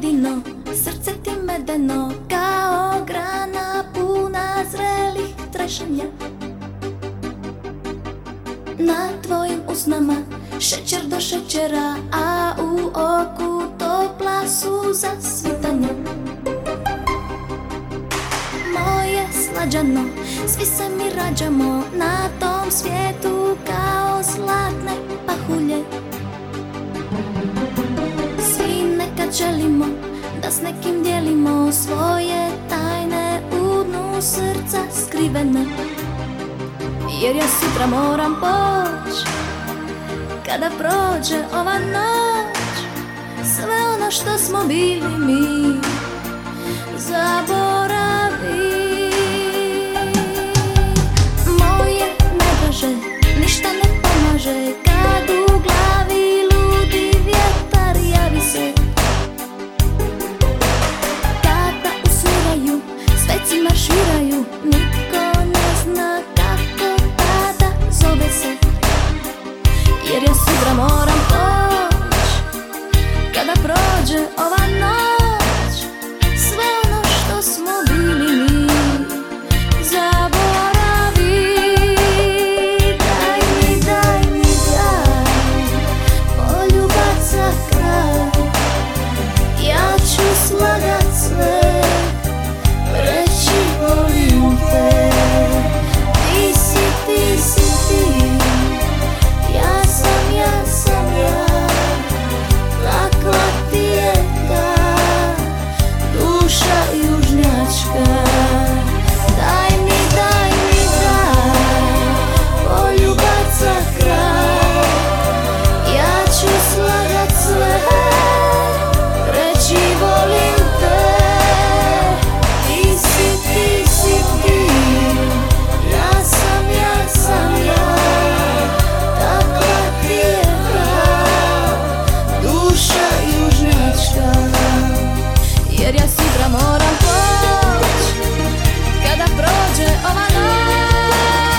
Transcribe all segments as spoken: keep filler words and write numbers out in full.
jedino, srce ti medeno, kao grana puna zrelih trešanja. Na tvojim usnama šećer do šećera, a u oku topla suza svitanja. Moje slađano, svi se mi rađamo na tom svijetu kao zlatne pahulje. Svi nekad želimo da s nekim dijelimo svoje tajne u dnu srca skrivene. Jer ja sutra moram poć, kada prođe ova noć, sve ono što smo bili mi zaboravi. Moje najdraže, ništa ne pomaže, kad u glavi ludi vjetar javi se. Kada usmiraju, sveci marširaju, nitko ne zna kako tada zove se. Jer ja sutra moram poć, kada prođe ova noć, sve ono što smo bili mi zaboravi. Daj mi, daj mi, daj, poljubac za kraj. Ja ću slagat sve, reći volim te. Ti si, ti si ti, ja sam, ja sam ja. Takva ti je ta duša južnjačka. Daj mi, daj mi, daj, poljubac za kraj. Ja ću slagat sve, reći volim te. Ti si, ti si ti, ja sam, ja sam ja. Takva ti je ta duša južnjačka. Jer ja sutra moram poć, kada prođe ova noć.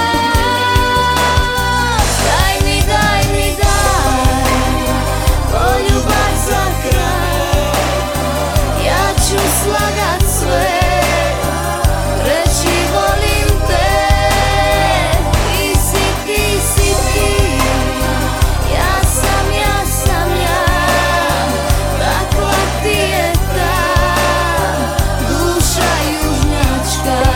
Daj mi, daj mi, daj, poljubac za kraj. Ja ću slagat sve, reći volim te. Ti si, ti si ti, ja sam, ja sam ja. Takva ti je ta duša južnjačka.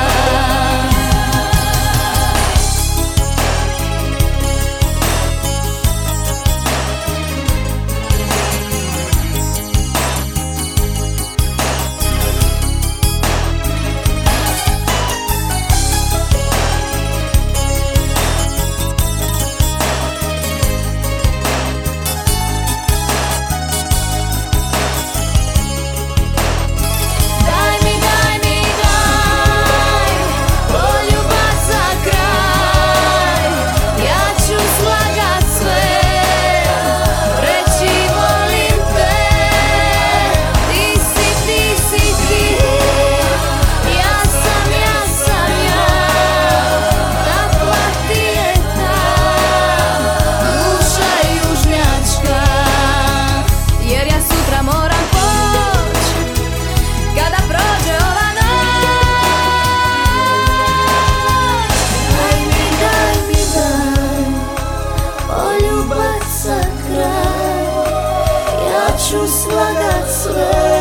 Daj mi, daj mi, daj, poljubac za kraj. Ja ću slagat sve, reći volim te. Ti si, ti si ti, ja sam, ja sam ja. Takva ti je ta duša južnjačka. Jer ja sutra moram poć, kada prođe ova noć. Daj mi, daj mi, daj, poljubac za kraj. Ja ću slagat sve,